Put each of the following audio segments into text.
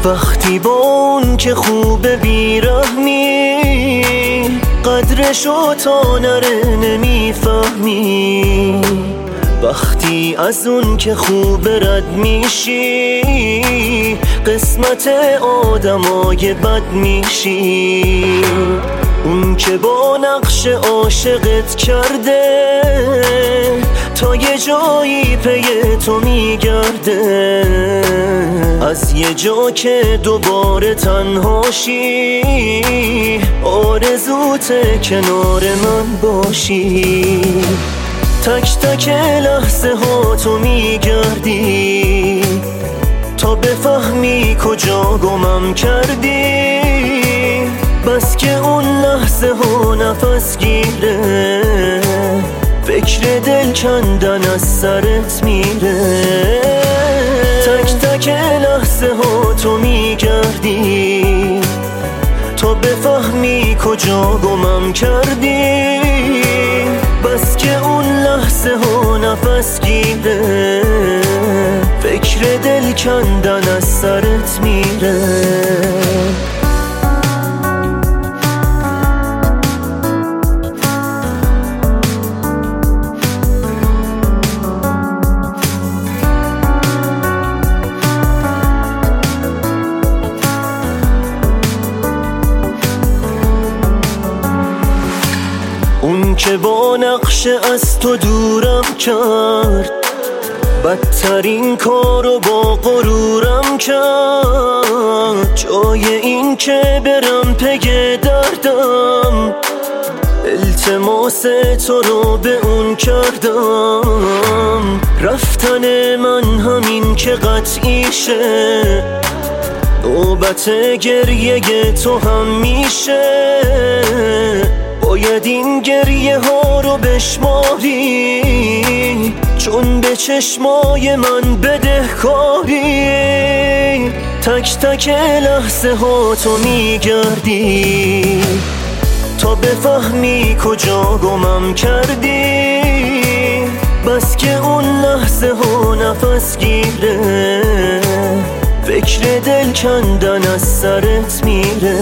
وقتی با اون که خوب بیرحمی قدرشو تا نره نمیفهمی. وقتی از اون که خوب رد میشی قسمت آدمای بد میشی. اون که با نقش عاشقت کرده تا یه جایی پی تو میگرده، از یه جا که دوباره تنهاشی آرزوته کنار من باشی. تک تک لحظه ها تو میگردی تا بفهمی کجا گمم کردی. بس که اون لحظه ها نفس گیره، فکر دل کندن از سرت میره. تک تک لحظه ها تو میگردی تا بفهمی کجا گمم کردی. بس که اون لحظه ها نفس گیره، فکر دل کندن از سرت میره. اون که با نقش از تو دورم کرد، بدترین کارو با غرورم کرد. جای این که برم پی دردم التماس تو رو به اون کردم. رفتن من همین که قطعیشه، نوبت گریه تو هم میشه. باید این گریه ها رو بشماری، چون به چشمای من بدهکاری. تک تک لحظه ها تو میگردی تا بفهمی کجا گمم کردی. بس که اون لحظه ها نفس گیره، فکر دل کندن از سرت میره.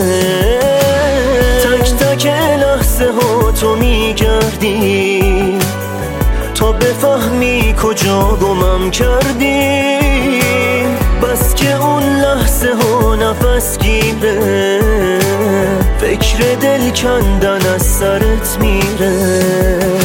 تک تک لحظه ها تو میگردی تا بفهمی کجا گمم کردی. بس که اون لحظه ها نفس گیره، فکر دل کندن از سرت میره.